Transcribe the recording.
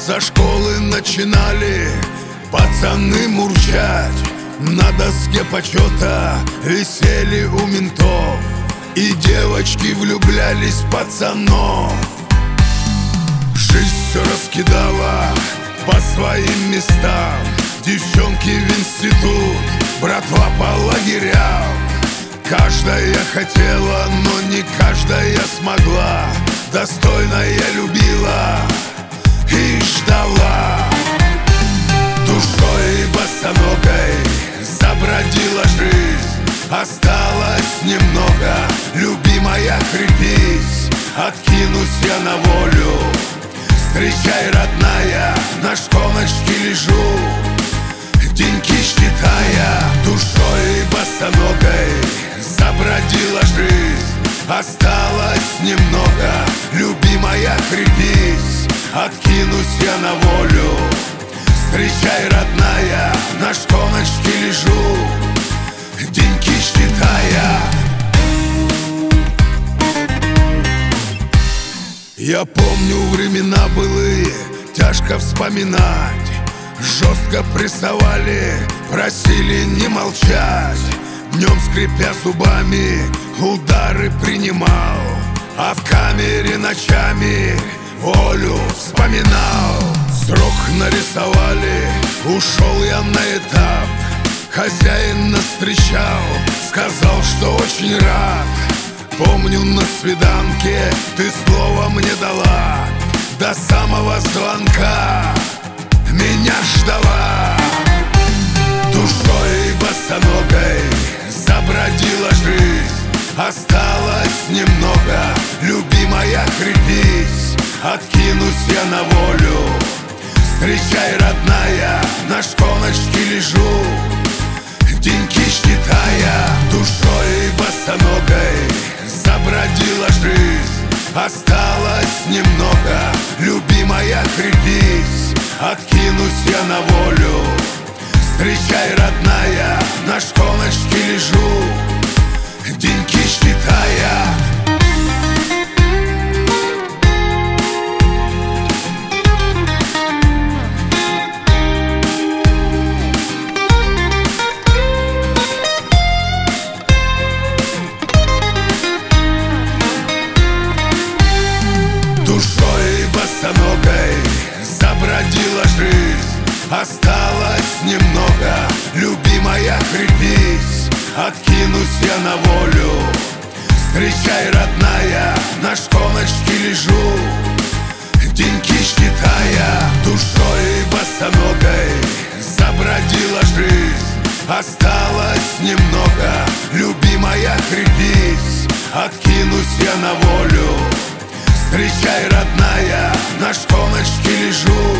Со школы начинали пацаны мурчать, на доске почета висели у ментов, и девочки влюблялись в пацанов. Жизнь все раскидала по своим местам, девчонки в институт, братва по лагерям. Каждая хотела, но не каждая смогла, достойно я любила и ждала. Душой босоногой забродила жизнь, осталось немного, любимая, крепись, откинусь я на волю. Встречай, родная, на шконочке лежу, деньки считая. Душой босоногой забродила жизнь, осталось немного, любимая, крепись, откинусь я на волю. Встречай, родная, на шконочке лежу, деньки считая. Я помню времена былые, тяжко вспоминать. Жестко прессовали, просили не молчать. Днем, скрипя зубами, удары принимал, а в камере ночами волю вспоминал. Срок нарисовали, ушел я на этап. Хозяин нас встречал, сказал, что очень рад. Помню, на свиданке ты слово мне дала, до самого звонка меня ждала. Душой босоногой забродила жизнь, осталось немного, любимая, крепись, откинусь я на волю. Встречай, родная, на шконочке лежу, деньки считая. Душой босоногой забродила жизнь, осталось немного, любимая, крепись, откинусь я на волю. Встречай, родная, на шконочке лежу, деньки считая. Душой босоногой забродила жизнь, осталось немного, любимая, крепись, откинусь я на волю. Встречай, родная, на шконочке лежу, деньки считая. Душой босоногой забродила жизнь, осталось немного, любимая, крепись, откинусь я на волю. Встречай, родная, на шконочке лежу,